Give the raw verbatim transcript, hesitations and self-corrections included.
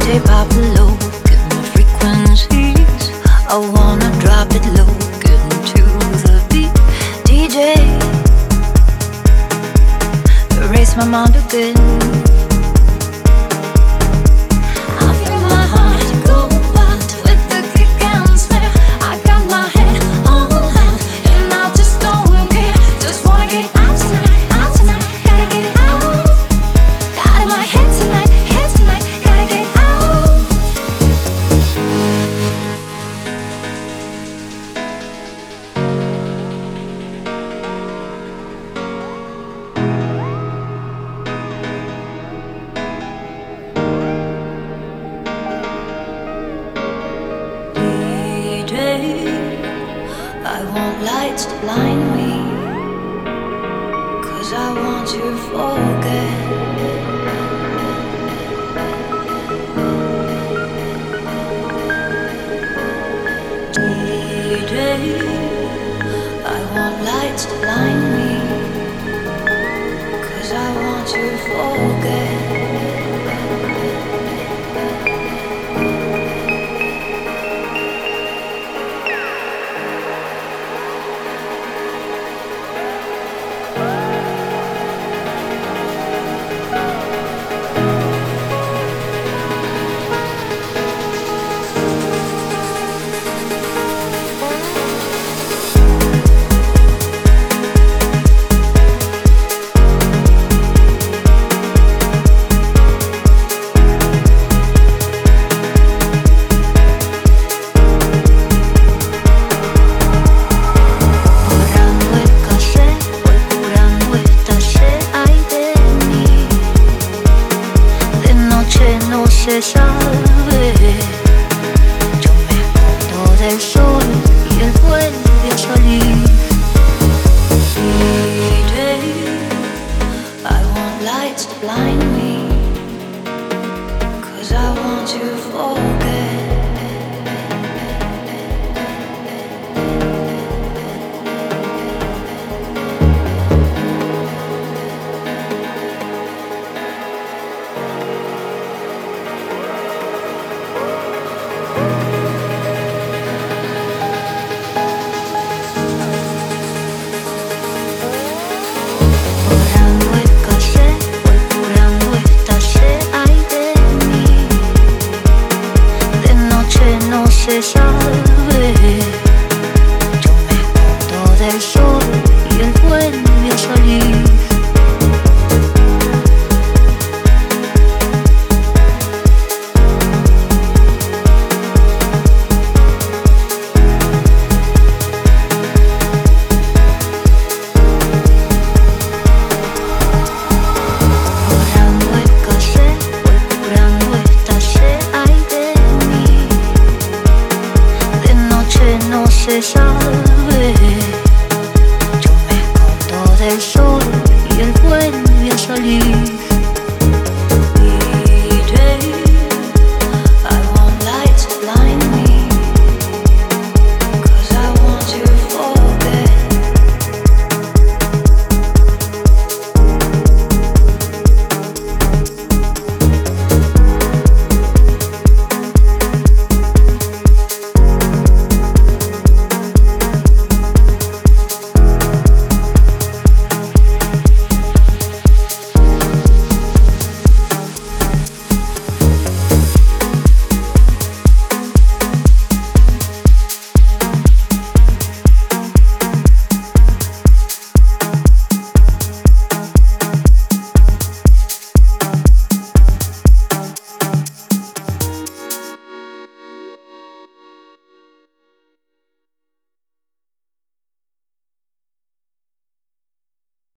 J pop it low, give me frequencies. I wanna drop it low, get into the beat. D J, erase my mind a bit. I feel my heart go wild with the kick and snare. I got my head on high and I just don't care. Just wanna get out tonight, out tonight. Gotta get it out, out of my head tonight, head tonight. Gotta get out. I want lights to blind me, 'cause I want to forget. D J, I want lights to blind me, 'cause I want to forget. Se sabe, yo me acuerdo del sol y él vuelve a salir. D J, I want lights to blind me, 'cause I want to forget.